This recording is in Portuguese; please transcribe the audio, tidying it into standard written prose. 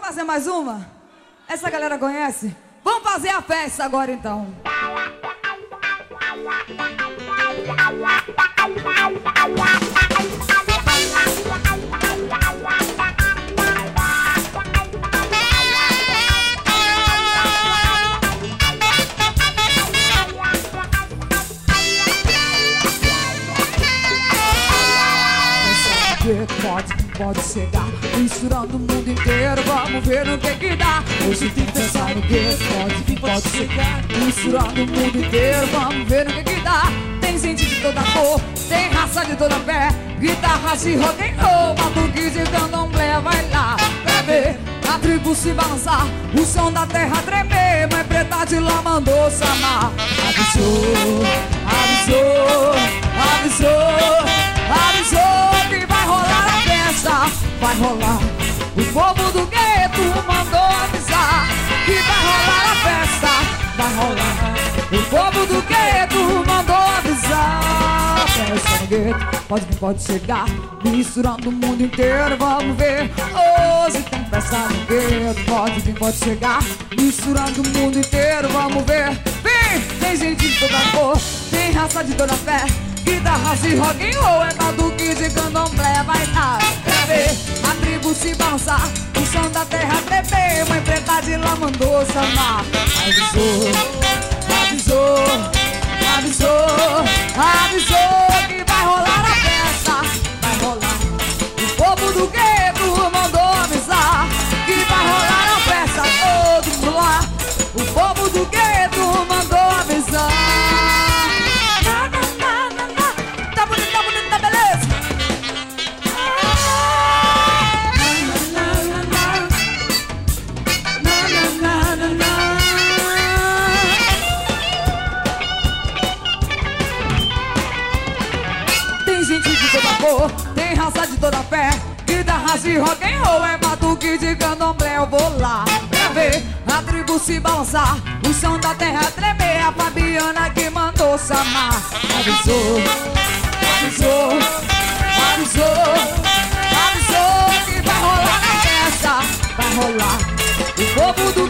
fazer mais uma? Essa galera conhece? Vamos fazer a festa agora então. Pode chegar, misturando o mundo inteiro, vamos ver no que dá. Hoje tem que pensar no que pode chegar, misturando o mundo inteiro, vamos ver no que dá. Tem gente de toda cor, tem raça de toda fé, guitarras de rock and roll, batuque de candomblé, vai lá pra ver a tribo se balançar, o som da terra tremer. Mãe preta de lá mandou chamar, avisou, avisou, avisou, avisou que vai rolar a festa, vai rolar. O povo do gueto mandou avisar que vai rolar a festa, vai rolar. O povo do gueto mandou avisar. Festa no gueto, pode chegar, misturando o mundo inteiro, vamos ver. Hoje tem festa no gueto, pode chegar, misturando o mundo inteiro, vamos ver. Vem, tem gente de toda cor, tem raça de toda fé, guitarras de rock and roll, é batuque de candomblé, vai dar pra ver a tribo se balançar, o som da terra tremer. Mãe preta de lá mandou chamar, avisou, avisou, avisou, avisou que vai rolar a festa, vai rolar. O povo do gueto mandou avisar que vai rolar a festa, todo mundo lá. O povo do gueto mandou avisar. Tem raça de toda fé, guitarras de rock and roll, é batuque de candomblé. Eu vou lá pra ver a tribo se balançar, o som da terra tremer. A Fabiana que mandou chamar, avisou, avisou, avisou, avisou que vai rolar a festa, vai rolar. O povo do